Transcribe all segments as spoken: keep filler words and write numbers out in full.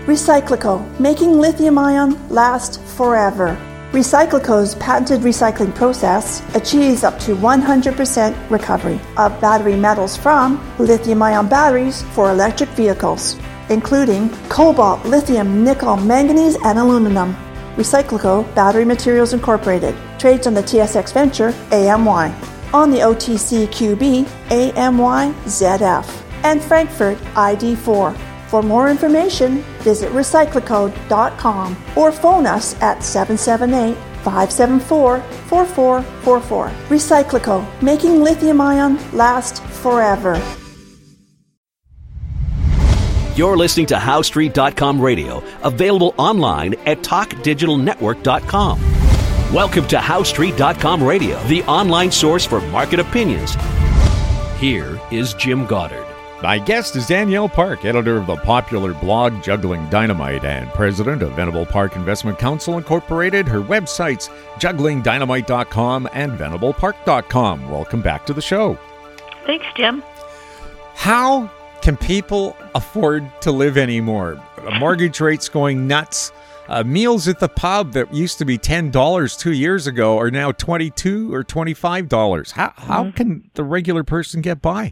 Recyclico, making lithium-ion last forever. Recyclico's patented recycling process achieves up to one hundred percent recovery of battery metals from lithium-ion batteries for electric vehicles, including cobalt, lithium, nickel, manganese, and aluminum. Recyclico Battery Materials Incorporated trades on the T S X Venture A M Y, on the O T C Q B A M Y Z F, and Frankfurt I D four. For more information, visit recyclico dot com or phone us at seven seven eight, five seven four, four four four four. Recyclico, making lithium-ion last forever. You're listening to How Street dot com radio, available online at talk digital network dot com. Welcome to How Street dot com radio, the online source for market opinions. Here is Jim Goddard. My guest is Danielle Park, editor of the popular blog Juggling Dynamite and president of Venable Park Investment Counsel Incorporated. Her websites, juggling dynamite dot com and venable park dot com. Welcome back to the show. Thanks, Jim. How can people afford to live anymore? Mortgage rates going nuts. Uh, meals at the pub that used to be ten dollars two years ago are now twenty-two dollars or twenty-five dollars. How, how mm-hmm. can the regular person get by?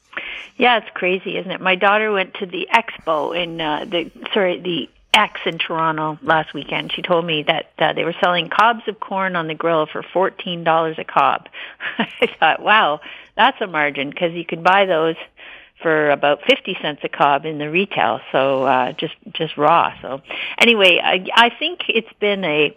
Yeah, it's crazy, isn't it? My daughter went to the Expo in uh, the sorry the X in Toronto last weekend. She told me that uh, they were selling cobs of corn on the grill for fourteen dollars a cob. I thought, wow, that's a margin, because you could buy those for about fifty cents a cob in the retail. So uh, just just raw. So anyway, I, I think it's been a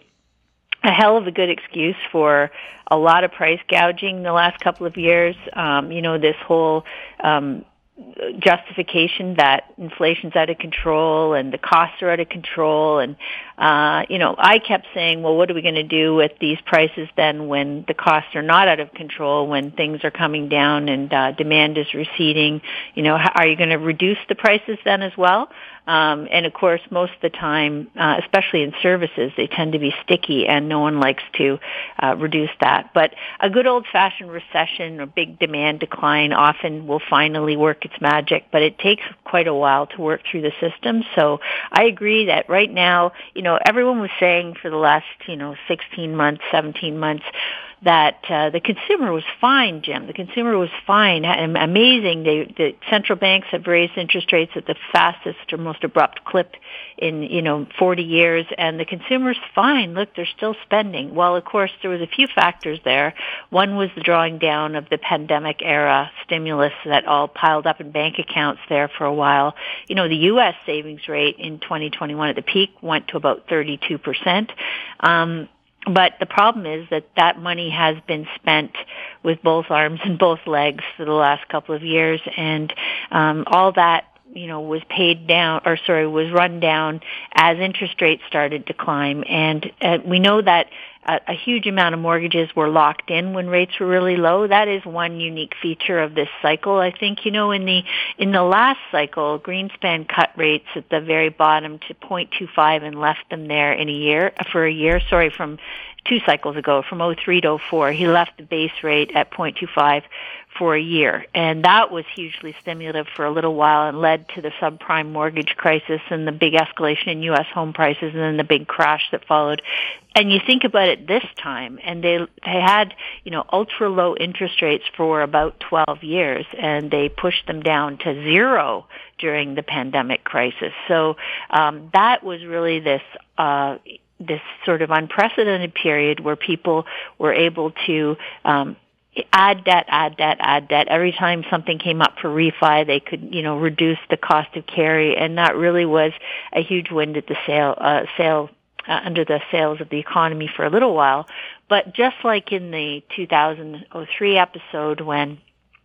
a hell of a good excuse for a lot of price gouging the last couple of years. Um, you know, this whole um, justification that inflation's out of control and the costs are out of control. And, uh, you know, I kept saying, well, what are we going to do with these prices then when the costs are not out of control, when things are coming down and uh, demand is receding? You know, how, are you going to reduce the prices then as well? Um, and of course, most of the time, uh, especially in services, they tend to be sticky, and no one likes to uh, reduce that. But a good old-fashioned recession or big demand decline often will finally work its magic, but it takes quite a while to work through the system. So I agree that right now, you know, everyone was saying for the last, you know, sixteen months, seventeen months, that uh, the consumer was fine, Jim. The consumer was fine. Amazing. They, the central banks have raised interest rates at the fastest or most abrupt clip in, you know, forty years, and the consumer's fine. Look, they're still spending. Well, of course, there was a few factors there. One was the drawing down of the pandemic era stimulus that all piled up in bank accounts there for a while. You know, the U S savings rate in twenty twenty-one at the peak went to about thirty-two percent. Um, But the problem is that that money has been spent with both arms and both legs for the last couple of years, and um, all that, you know, was paid down, or sorry, was run down as interest rates started to climb. And uh, we know that a, a huge amount of mortgages were locked in when rates were really low. That is one unique feature of this cycle. I think, you know, in the in the last cycle, Greenspan cut rates at the very bottom to zero point two five and left them there in a year for a year. Sorry, from two cycles ago, from oh three to oh four, he left the base rate at zero point two five for a year. And that was hugely stimulative for a little while and led to the subprime mortgage crisis and the big escalation in U S home prices and then the big crash that followed. And you think about it this time, and they they had, you know, ultra low interest rates for about twelve years, and they pushed them down to zero during the pandemic crisis. So um, that was really this uh, this sort of unprecedented period where people were able to um, add debt, add debt, add debt. Every time something came up for refi, they could, you know, reduce the cost of carry, and that really was a huge wind at the sail, uh, sail uh, under the sails of the economy for a little while. But just like in the two thousand three episode when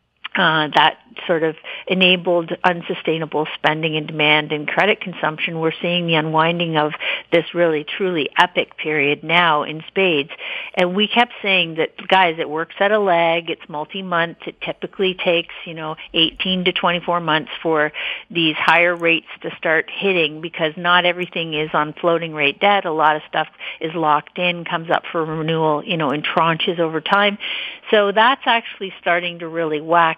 Uh, that sort of enabled unsustainable spending and demand and credit consumption, we're seeing the unwinding of this really, truly epic period now in spades. And we kept saying that, guys, it works at a lag. It's multi-month. It typically takes, you know, eighteen to twenty-four months for these higher rates to start hitting, because not everything is on floating rate debt. A lot of stuff is locked in, comes up for renewal, you know, in tranches over time. So that's actually starting to really whack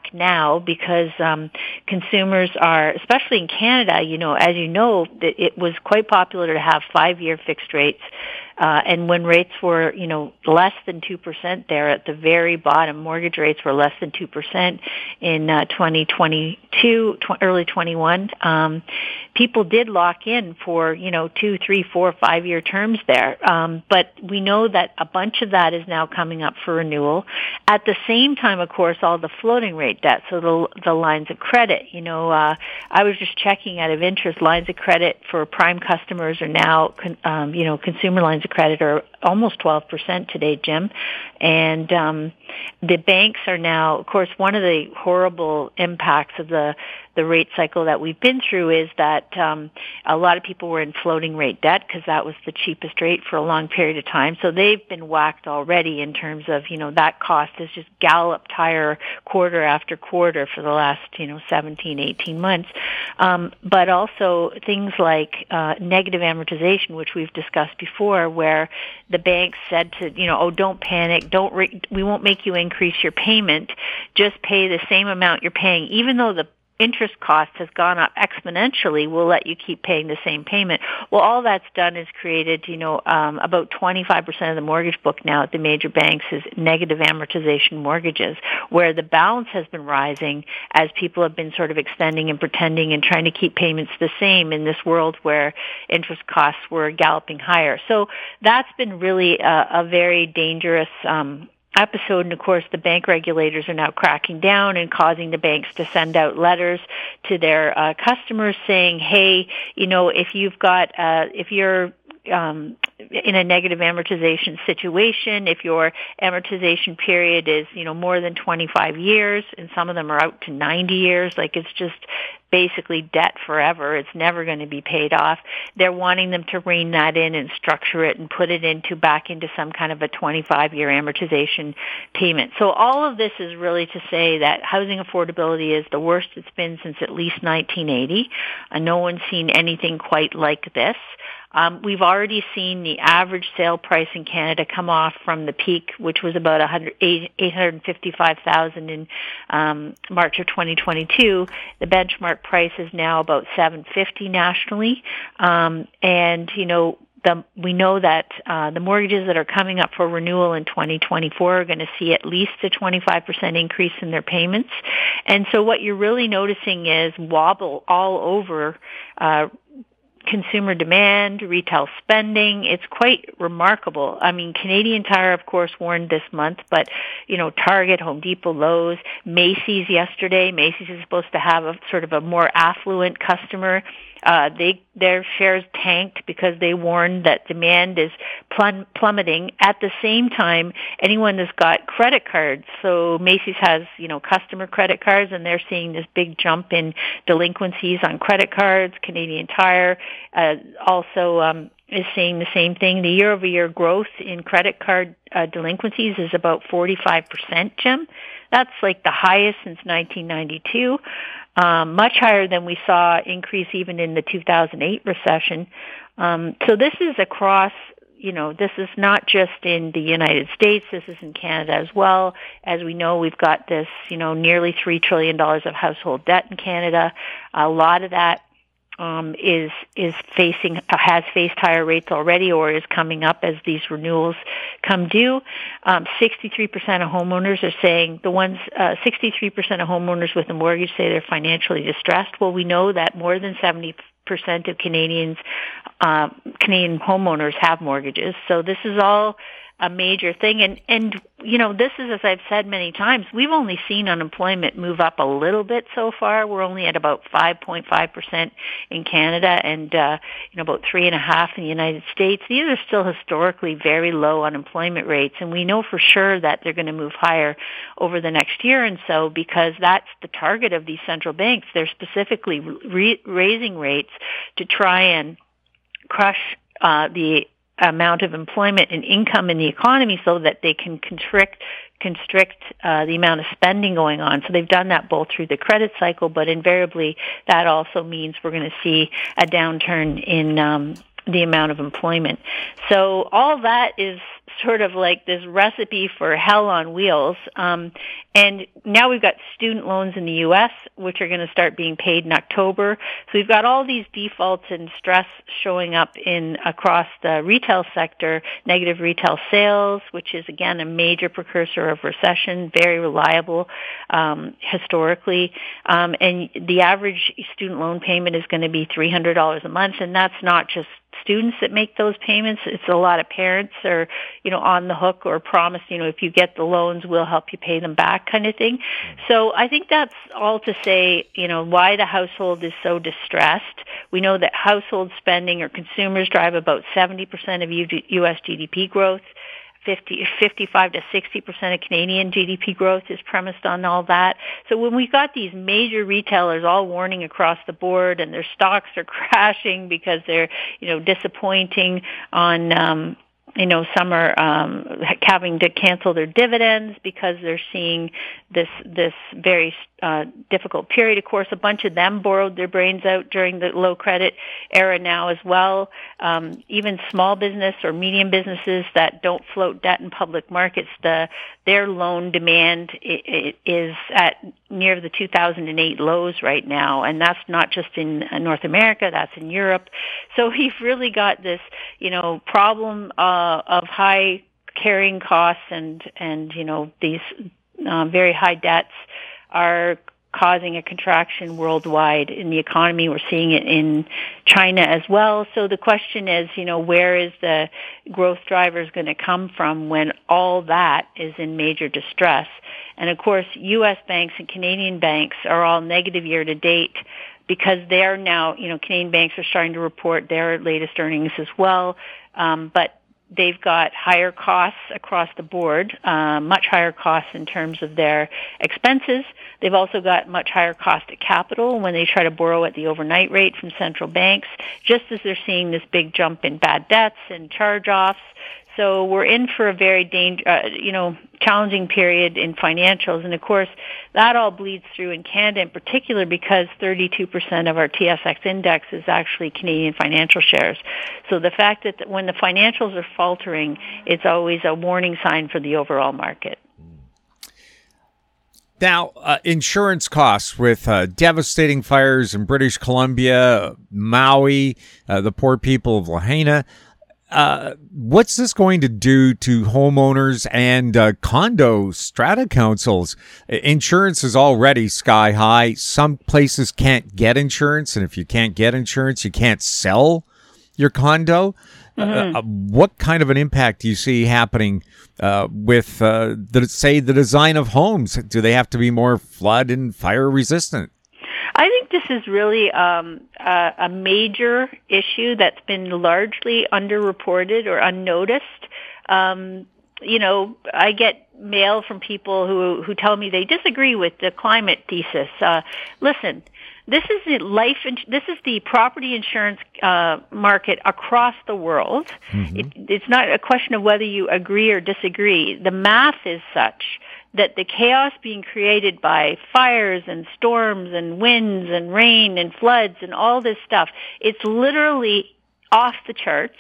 back now because um, consumers are, especially in Canada, you know, as you know, that it was quite popular to have five-year fixed rates. Uh, and when rates were, you know, less than two percent there at the very bottom, mortgage rates were less than two percent in uh, twenty twenty-two, tw- early twenty-one. Um, people did lock in for, you know, two, three, four, five-year terms there. Um, but we know that a bunch of that is now coming up for renewal. At the same time, of course, all the floating rate debt, so the, the lines of credit, you know, uh, I was just checking out of interest, lines of credit for prime customers are now, um, you know, consumer lines of credit are almost twelve percent today, Jim. And um, the banks are now, of course, one of the horrible impacts of the the rate cycle that we've been through is that um, a lot of people were in floating rate debt because that was the cheapest rate for a long period of time. So they've been whacked already in terms of, you know, that cost has just galloped higher quarter after quarter for the last, you know, seventeen, eighteen months. Um, but also things like uh, negative amortization, which we've discussed before, where the banks said to, you know, oh, don't panic, don't re- we won't make you increase your payment, just pay the same amount you're paying, even though the interest cost has gone up exponentially, we'll let you keep paying the same payment. Well, all that's done is created, you know, um, about twenty-five percent of the mortgage book now at the major banks is negative amortization mortgages, where the balance has been rising as people have been sort of extending and pretending and trying to keep payments the same in this world where interest costs were galloping higher. So that's been really a, a very dangerous um episode, and of course the bank regulators are now cracking down and causing the banks to send out letters to their uh, customers saying, hey, you know, if you've got, uh, if you're um, in a negative amortization situation, if your amortization period is, you know, more than twenty-five years, and some of them are out to ninety years, like it's just basically debt forever. It's never going to be paid off. They're wanting them to rein that in and structure it and put it into back into some kind of a twenty-five-year amortization payment. So all of this is really to say that housing affordability is the worst it's been since at least nineteen eighty. Uh, no one's seen anything quite like this. Um, we've already seen the average sale price in Canada come off from the peak, which was about eight hundred fifty-five thousand in um, March of twenty twenty-two. The benchmark price is now about seven hundred fifty nationally, um, and you know. The, we know that uh, the mortgages that are coming up for renewal in twenty twenty-four are going to see at least a twenty-five percent increase in their payments. And so what you're really noticing is wobble all over uh, consumer demand, retail spending. It's quite remarkable. I mean, Canadian Tire, of course, warned this month, but, you know, Target, Home Depot, Lowe's, Macy's yesterday. Macy's is supposed to have a sort of a more affluent customer. Uh, they their shares tanked because they warned that demand is plum- plummeting. At the same time, anyone that's got credit cards, so Macy's has, you know, customer credit cards, and they're seeing this big jump in delinquencies on credit cards. Canadian Tire uh, also um, is seeing the same thing. The year-over-year growth in credit card uh, delinquencies is about forty-five percent, Jim. That's like the highest since nineteen ninety-two. Um, much higher than we saw increase even in the two thousand eight recession. Um, so this is across, you know, this is not just in the United States, this is in Canada as well. As we know, we've got this, you know, nearly three trillion dollars of household debt in Canada. A lot of that um, is is facing, has faced higher rates already or is coming up as these renewals come due. Um, sixty-three percent of homeowners are saying, the ones, uh, sixty-three percent of homeowners with a mortgage say they're financially distressed. Well, we know that more than seventy percent of Canadians, uh, Canadian homeowners have mortgages. So this is all a major thing. And, and, you know, this is, as I've said many times, we've only seen unemployment move up a little bit so far. We're only at about five point five percent in Canada and, uh, you know, about three and a half in the United States. These are still historically very low unemployment rates. And we know for sure that they're going to move higher over the next year and so, because that's the target of these central banks. They're specifically re- raising rates to try and crush uh, the amount of employment and income in the economy so that they can constrict constrict uh, the amount of spending going on. So they've done that both through the credit cycle, but invariably that also means we're going to see a downturn in um, the amount of employment. So all that is sort of like this recipe for hell on wheels. Um, and now we've got student loans in the U S, which are going to start being paid in October. So we've got all these defaults and stress showing up in across the retail sector, negative retail sales, which is, again, a major precursor of recession, very reliable um, historically. Um, and the average student loan payment is going to be three hundred dollars a month, and that's not just students that make those payments. It's a lot of parents are, you know, on the hook or promise, you know, if you get the loans, we'll help you pay them back kind of thing. So I think that's all to say, you know, why the household is so distressed. We know that household spending or consumers drive about seventy percent of U S G D P growth. fifty, fifty-five to sixty percent of Canadian G D P growth is premised on all that. So when we've got these major retailers all warning across the board and their stocks are crashing because they're, you know, disappointing on, um, you know, some are um, having to cancel their dividends because they're seeing this this very uh, difficult period. Of course, a bunch of them borrowed their brains out during the low credit era now as well. Um, even small business or medium businesses that don't float debt in public markets, the their loan demand is at near the two thousand eight lows right now, and that's not just in North America, that's in Europe. So we've really got this, you know, problem uh, of high carrying costs and, and you know, these uh, very high debts are causing a contraction worldwide in the economy. We're seeing it in China as well. So the question is, you know, where is the growth drivers going to come from when all that is in major distress? And of course, U S banks and Canadian banks are all negative year to date because they're now, you know, Canadian banks are starting to report their latest earnings as well. Um, but they've got higher costs across the board, uh, much higher costs in terms of their expenses. They've also got much higher cost of capital when they try to borrow at the overnight rate from central banks, just as they're seeing this big jump in bad debts and charge-offs. So we're in for a very danger, uh, you know, challenging period in financials. And of course, that all bleeds through in Canada in particular because thirty-two percent of our T S X index is actually Canadian financial shares. So the fact that when the financials are faltering, it's always a warning sign for the overall market. Now, uh, insurance costs with uh, devastating fires in British Columbia, Maui, uh, the poor people of Lahaina. Uh, what's this going to do to homeowners and uh, condo strata councils? Insurance is already sky high. Some places can't get insurance, and if you can't get insurance, you can't sell your condo. Mm-hmm. Uh, what kind of an impact do you see happening uh, with, uh, the, say, the design of homes? Do they have to be more flood and fire resistant? I think this is really um, a, a major issue that's been largely underreported or unnoticed. Um, you know, I get mail from people who, who tell me they disagree with the climate thesis. Uh, listen, this is the life. This is the property insurance uh, market across the world. Mm-hmm. It, it's not a question of whether you agree or disagree. The math is such that the chaos being created by fires and storms and winds and rain and floods and all this stuff, it's literally off the charts.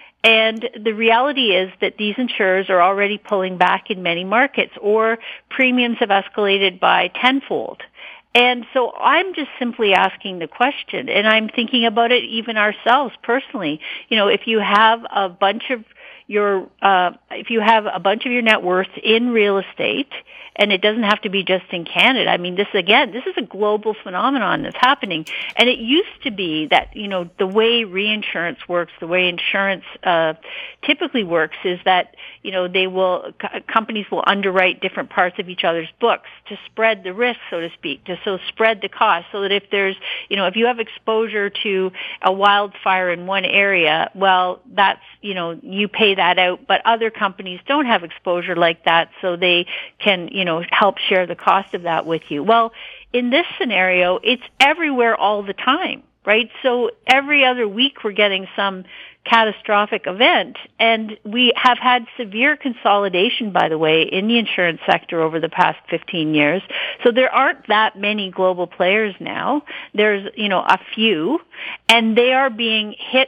And the reality is that these insurers are already pulling back in many markets, or premiums have escalated by tenfold. And so I'm just simply asking the question, and I'm thinking about it even ourselves personally. You know, if you have a bunch of your, uh, if you have a bunch of your net worth in real estate, and it doesn't have to be just in Canada. I mean, this, again, this is a global phenomenon that's happening. And it used to be that, you know, the way reinsurance works, the way insurance uh, typically works is that, you know, they will, c- companies will underwrite different parts of each other's books to spread the risk, so to speak, to so spread the cost, so that if there's, you know, if you have exposure to a wildfire in one area, well, that's, you know, you pay that out, but other companies don't have exposure like that, so they can, you know, help share the cost of that with you. Well, in this scenario, it's everywhere all the time, right? So every other week we're getting some catastrophic event, and we have had severe consolidation, by the way, in the insurance sector over the past fifteen years. So there aren't that many global players now. There's, you know, a few, and they are being hit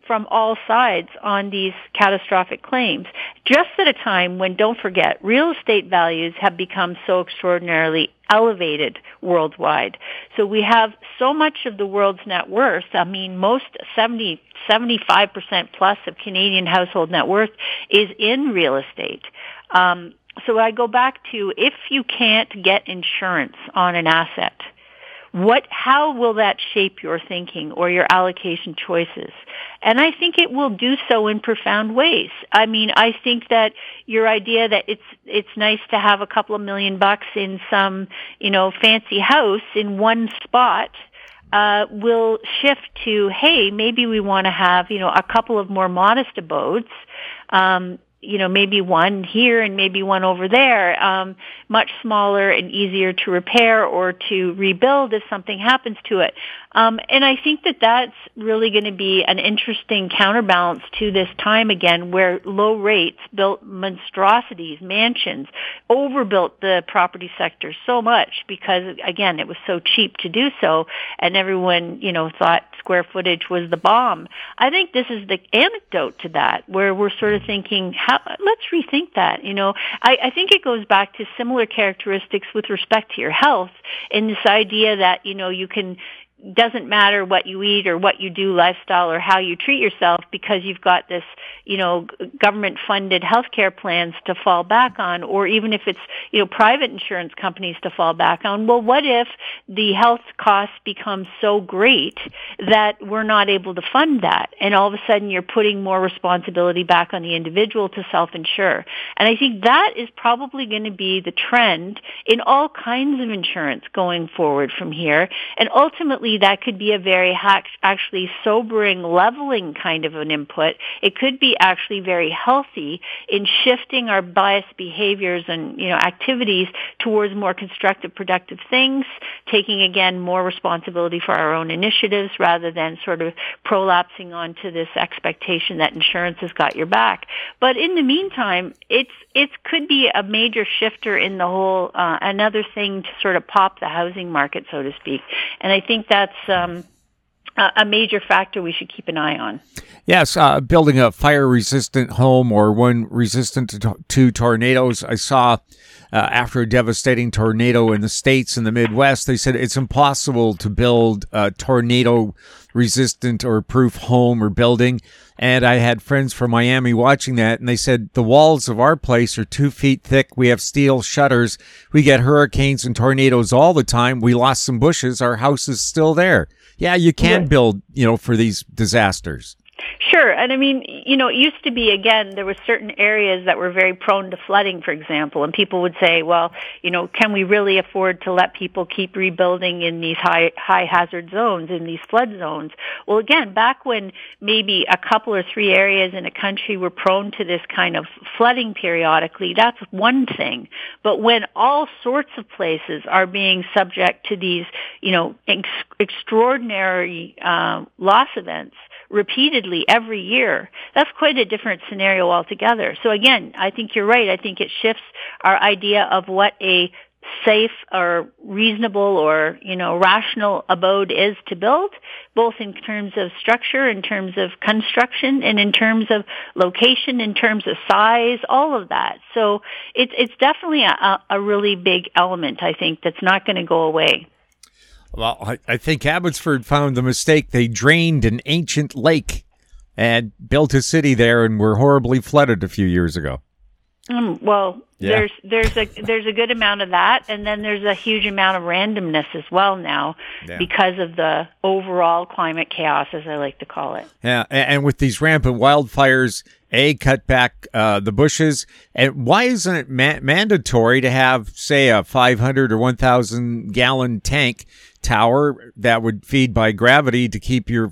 from all sides on these catastrophic claims, just at a time when, don't forget, real estate values have become so extraordinarily elevated worldwide. So we have so much of the world's net worth. I mean, most seventy, seventy-five percent plus of Canadian household net worth is in real estate. Um, so I go back to, if you can't get insurance on an asset, What, how will that shape your thinking or your allocation choices? And I think it will do so in profound ways. I mean, I think that your idea that it's it's nice to have a couple of million bucks in some, you know, fancy house in one spot uh will shift to, hey, maybe we want to have, you know, a couple of more modest abodes. Um you know, maybe one here and maybe one over there, um, much smaller and easier to repair or to rebuild if something happens to it. Um, and I think that that's really going to be an interesting counterbalance to this time again, where low rates built monstrosities, mansions, overbuilt the property sector so much because, again, it was so cheap to do so, and everyone, you know, thought square footage was the bomb. I think this is the antidote to that, where we're sort of thinking, how, let's rethink that. You know, I, I think it goes back to similar characteristics with respect to your health, and this idea that, you know, you can, doesn't matter what you eat or what you do, lifestyle, or how you treat yourself, because you've got this, you know, government-funded healthcare plans to fall back on, or even if it's, you know, private insurance companies to fall back on. Well, what if the health costs become so great that we're not able to fund that, and all of a sudden you're putting more responsibility back on the individual to self-insure? And I think that is probably going to be the trend in all kinds of insurance going forward from here, and ultimately that could be a very actually sobering, leveling kind of an input. It could be actually very healthy in shifting our biased behaviors and, you know, activities towards more constructive, productive things, taking, again, more responsibility for our own initiatives rather than sort of prolapsing onto this expectation that insurance has got your back. But in the meantime, it's it could be a major shifter in the whole, uh, another thing to sort of pop the housing market, so to speak. And I think that's um, a major factor we should keep an eye on. Yes, uh, building a fire-resistant home or one resistant to, to tornadoes. I saw uh, after a devastating tornado in the States in the Midwest, they said it's impossible to build a tornado-resistant or proof home or building. And I had friends from Miami watching that, and they said the walls of our place are two feet thick. We have steel shutters. We get hurricanes and tornadoes all the time. We lost some bushes. Our house is still there. Yeah, you can build, you know, for these disasters. Sure. And I mean, you know, it used to be, again, there were certain areas that were very prone to flooding, for example, and people would say, well, you know, can we really afford to let people keep rebuilding in these high high hazard zones, in these flood zones? Well, again, back when maybe a couple or three areas in a country were prone to this kind of flooding periodically, that's one thing. But when all sorts of places are being subject to these, you know, ex- extraordinary uh, loss events, repeatedly every year, that's quite a different scenario altogether. So again, I think you're right. I think it shifts our idea of what a safe or reasonable or, you know, rational abode is to build, both in terms of structure, in terms of construction, and in terms of location, in terms of size, all of that. So it's it's definitely a, a really big element, I think, that's not going to go away. Well, I, I think Abbotsford found the mistake. They drained an ancient lake and built a city there, and were horribly flooded a few years ago. Um, well, yeah. there's there's a there's a good amount of that, and then there's a huge amount of randomness as well now, yeah, because of the overall climate chaos, as I like to call it. Yeah, and, and with these rampant wildfires, A, cut back uh, the bushes, and why isn't it ma- mandatory to have, say, a five hundred or one thousand gallon tank tower that would feed by gravity to keep your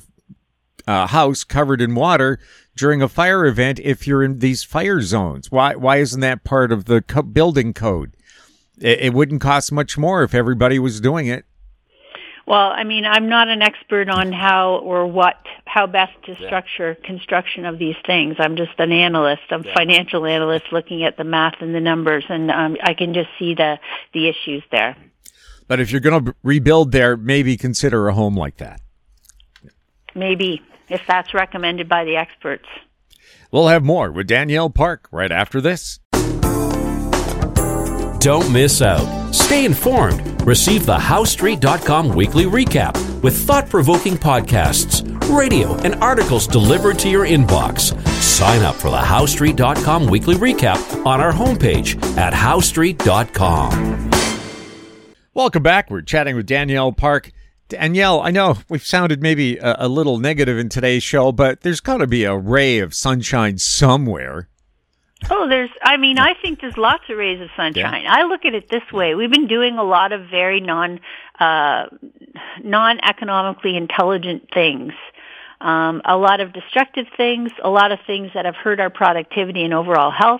uh, house covered in water during a fire event if you're in these fire zones? Why why isn't that part of the co- building code? It, it wouldn't cost much more if everybody was doing it. Well, I mean, I'm not an expert on how or what, how best to structure yeah. construction of these things. I'm just an analyst, a yeah. financial analyst looking at the math and the numbers, and um, I can just see the, the issues there. But if you're going to rebuild there, maybe consider a home like that. Maybe. if that's recommended by the experts. We'll have more with Danielle Park right after this. Don't miss out. Stay informed. Receive the House Street dot com weekly recap with thought-provoking podcasts, radio, and articles delivered to your inbox. Sign up for the House Street dot com weekly recap on our homepage at House Street dot com. Welcome back. We're chatting with Danielle Park. Danielle, I know we've sounded maybe a, a little negative in today's show, but there's got to be a ray of sunshine somewhere. Oh, there's, I mean, I think there's lots of rays of sunshine. Yeah. I look at it this way. We've been doing a lot of very non, uh, non-economically intelligent things. Um, a lot of destructive things, a lot of things that have hurt our productivity and overall health.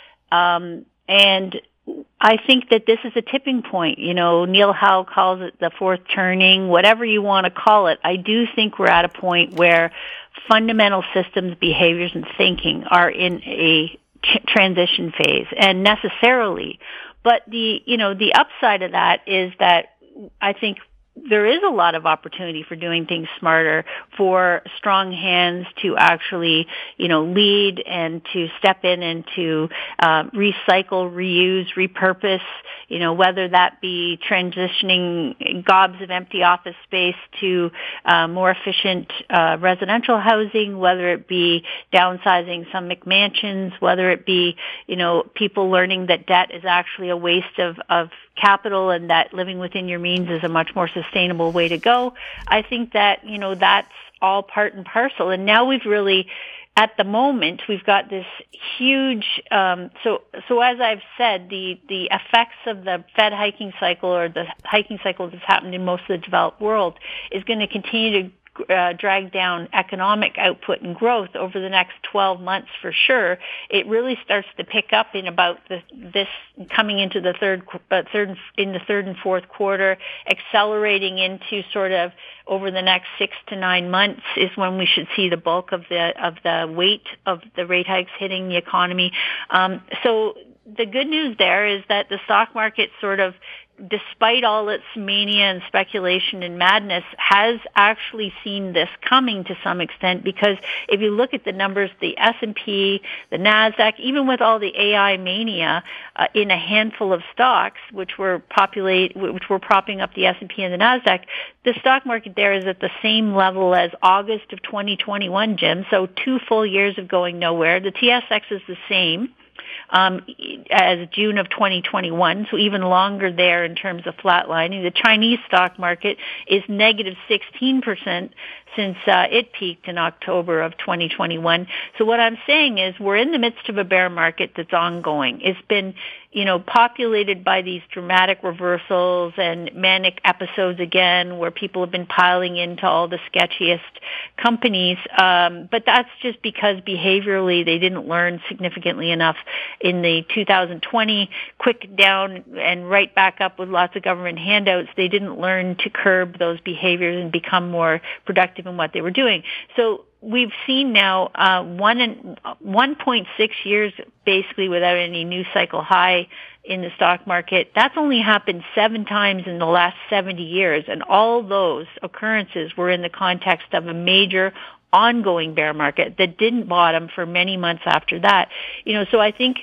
Um, and I think that this is a tipping point. You know, Neil Howe calls it the fourth turning, whatever you want to call it. I do think we're at a point where fundamental systems, behaviors, and thinking are in a transition phase, and necessarily. But the, you know, the upside of that is that I think there is a lot of opportunity for doing things smarter, for strong hands to actually, you know, lead and to step in and to uh, recycle, reuse, repurpose, you know, whether that be transitioning gobs of empty office space to uh, more efficient uh, residential housing, whether it be downsizing some McMansions, whether it be, you know, people learning that debt is actually a waste of, of capital and that living within your means is a much more sustainable way to go. I think that, you know, that's all part and parcel. And now we've really, at the moment, we've got this huge, um, so, so as I've said, the, the effects of the Fed hiking cycle or the hiking cycle that's happened in most of the developed world is going to continue to Uh, drag down economic output and growth over the next twelve months for sure. It really starts to pick up in about the, this coming into the third, uh, third in the third and fourth quarter, accelerating into sort of over the next six to nine months is when we should see the bulk of the of the weight of the rate hikes hitting the economy. Um, so the good news there is that the stock market sort of, despite all its mania and speculation and madness, has actually seen this coming to some extent, because if you look at the numbers, the S and P, the NASDAQ, even with all the A I mania uh, in a handful of stocks, which were populate, which were propping up the S and P and the NASDAQ, the stock market there is at the same level as August of twenty twenty-one, Jim. So two full years of going nowhere. The T S X is the same Um, as June of twenty twenty-one, so even longer there in terms of flatlining. The Chinese stock market is negative sixteen percent since uh, it peaked in October of twenty twenty-one. So what I'm saying is we're in the midst of a bear market that's ongoing. It's been, you know, populated by these dramatic reversals and manic episodes again, where people have been piling into all the sketchiest companies. Um, but that's just because behaviorally they didn't learn significantly enough in the two thousand twenty quick down and right back up with lots of government handouts. They didn't learn to curb those behaviors and become more productive in what they were doing. So we've seen now uh, one and one point six years basically without any new cycle high in the stock market. That's only happened seven times in the last seventy years, and all those occurrences were in the context of a major ongoing bear market that didn't bottom for many months after that. You know, so I think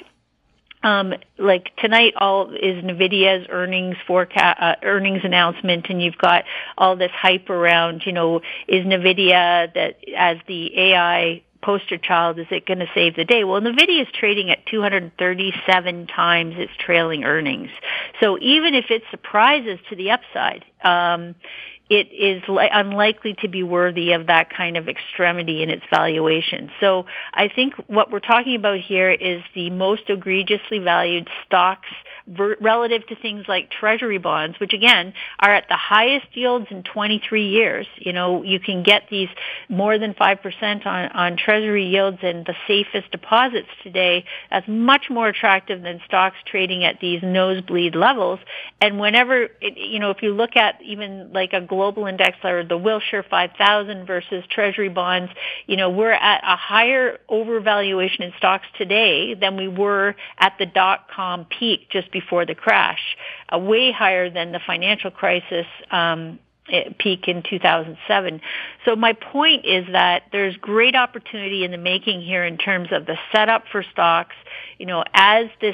Um, like tonight, all is NVIDIA's earnings forecast, uh, earnings announcement, and you've got all this hype around, you know, is NVIDIA that as the A I poster child, is it going to save the day? Well, NVIDIA is trading at two hundred thirty-seven times its trailing earnings. So even if it surprises to the upside, um, it is li- unlikely to be worthy of that kind of extremity in its valuation. So I think what we're talking about here is the most egregiously valued stocks ver- relative to things like treasury bonds, which again are at the highest yields in twenty-three years. You know, you can get these more than five percent on, on treasury yields and the safest deposits today. That's much more attractive than stocks trading at these nosebleed levels. And whenever, it, you know, if you look at even like a global index or the Wilshire five thousand versus treasury bonds, you know, we're at a higher overvaluation in stocks today than we were at the dot-com peak just before the crash, uh, way higher than the financial crisis um, peak in two thousand seven. So my point is that there's great opportunity in the making here in terms of the setup for stocks. You know, as this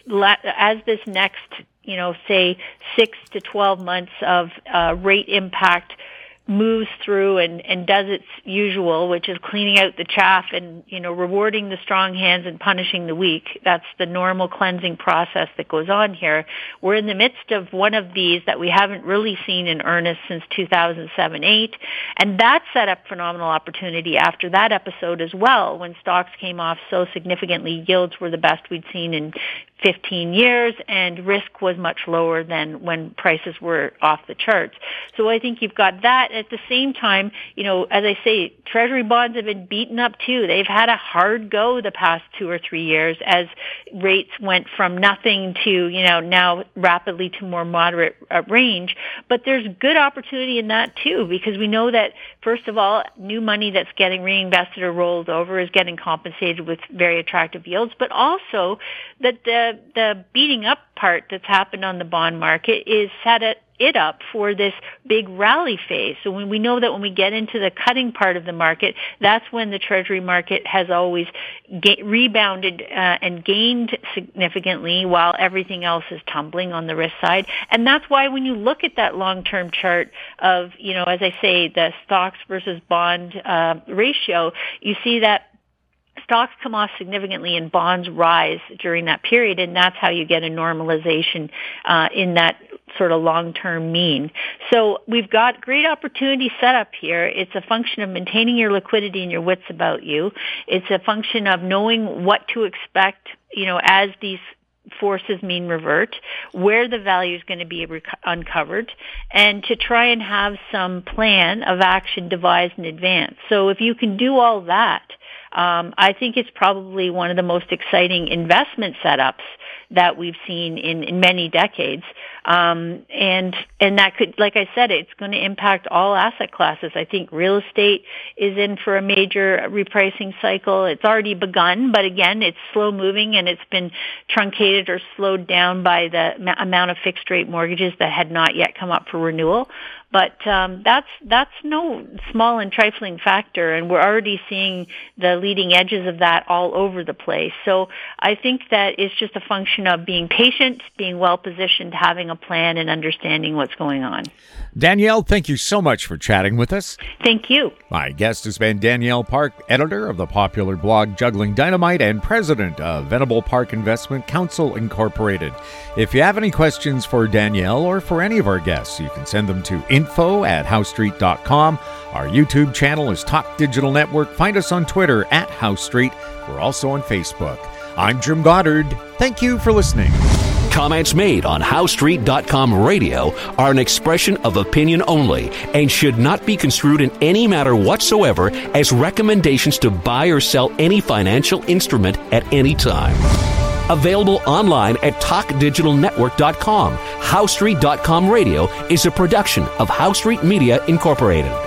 as this next, you know, say six to twelve months of uh, rate impact moves through and, and does its usual, which is cleaning out the chaff and, you know, rewarding the strong hands and punishing the weak. That's the normal cleansing process that goes on here. We're in the midst of one of these that we haven't really seen in earnest since two thousand seven eight, and that set up phenomenal opportunity after that episode as well, when stocks came off so significantly. Yields were the best we'd seen in fifteen years, and risk was much lower than when prices were off the charts. So I think you've got that. At the same time, you know, as I say, Treasury bonds have been beaten up too. They've had a hard go the past two or three years as rates went from nothing to, you know, now rapidly to more moderate uh, range. But there's good opportunity in that too, because we know that, first of all, new money that's getting reinvested or rolled over is getting compensated with very attractive yields, but also that the the beating up part that's happened on the bond market is set it it up for this big rally phase. So when we know that when we get into the cutting part of the market, that's when the Treasury market has always ga- rebounded uh, and gained significantly while everything else is tumbling on the risk side. And that's why when you look at that long-term chart of, you know, as I say, the stocks versus bond uh, ratio, you see that stocks come off significantly and bonds rise during that period, and that's how you get a normalization uh, in that sort of long-term mean. So we've got great opportunity set up here. It's a function of maintaining your liquidity and your wits about you. It's a function of knowing what to expect, you know, as these forces mean revert, where the value is going to be rec- uncovered, and to try and have some plan of action devised in advance. So if you can do all that, Um, I think it's probably one of the most exciting investment setups that we've seen in, in many decades. Um, and, and that could, like I said, it's going to impact all asset classes. I think real estate is in for a major repricing cycle. It's already begun, but again, it's slow moving and it's been truncated or slowed down by the m- amount of fixed rate mortgages that had not yet come up for renewal. But um, that's that's no small and trifling factor, and we're already seeing the leading edges of that all over the place. So I think that it's just a function of being patient, being well-positioned, having a plan, and understanding what's going on. Danielle, thank you so much for chatting with us. Thank you. My guest has been Danielle Park, editor of the popular blog Juggling Dynamite and president of Venable Park Investment Counsel Incorporated. If you have any questions for Danielle or for any of our guests, you can send them to info at house street dot com. Our YouTube channel is Talk Digital Network. Find us on Twitter at House Street. We're also on Facebook. I'm Jim Goddard. Thank you for listening. Comments made on house street dot com radio are an expression of opinion only and should not be construed in any matter whatsoever as recommendations to buy or sell any financial instrument at any time. Available online at talk digital network dot com. house street dot com radio is a production of House Street Media Incorporated.